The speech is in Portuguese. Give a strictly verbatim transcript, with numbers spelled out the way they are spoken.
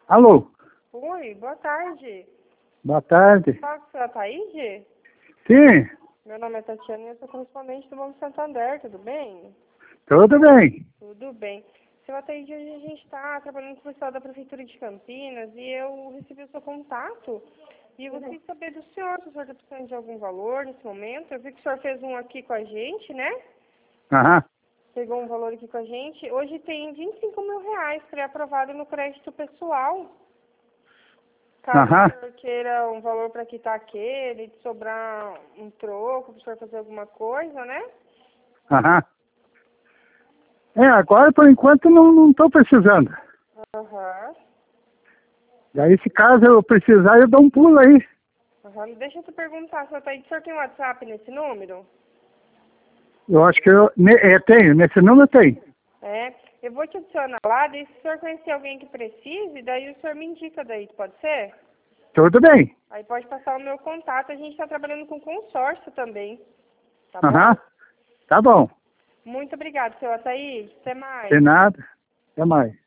Alô? Oi, boa tarde. Boa tarde. Fala com a senhora Thaíde? Sim, Meu nome é Tatiana e eu sou correspondente do Banco Santander, tudo bem? tudo bem. Tudo bem. Senhora Thaíde, hoje a gente está trabalhando com o pessoal da Prefeitura de Campinas e eu recebi o seu contato e eu gostaria de saber do senhor, se o senhor está precisando de algum valor nesse momento. Eu vi que o senhor fez um aqui com a gente, né? Aham, Pegou um valor aqui com a gente. Hoje tem vinte e cinco mil reais pré-aprovado no crédito pessoal. Caso aham. o senhor queira um valor para quitar aquele, de sobrar um troco, para o senhor fazer alguma coisa, né? Aham. É, agora por enquanto não não estou precisando. Aham. Daí se caso eu precisar eu dou um pulo aí. Aham. Deixa eu te perguntar, senhor Thaíde, o senhor tem WhatsApp nesse número? Eu acho que eu ne- é, tenho, nesse número tem. É. Eu vou te adicionar lá, daí se o senhor conhecer alguém que precise, daí o senhor me indica daí, pode ser? Tudo bem. Aí pode passar o meu contato, a gente está trabalhando com consórcio também, tá bom? Aham. Tá bom. Muito obrigada, senhor Ataíde. Até mais. De nada. Até mais.